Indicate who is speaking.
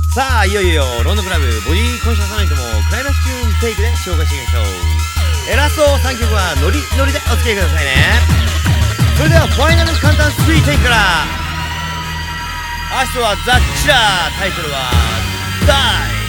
Speaker 1: さあいよいよロンドンクラブボディコンシャスナイトもクライマックスチューンテイクで紹介していきましょう。ラスト3曲はノリノリでお付き合いくださいね。それではファイナル簡単3テイクから。アシトはザ・チラー、タイトルはダイ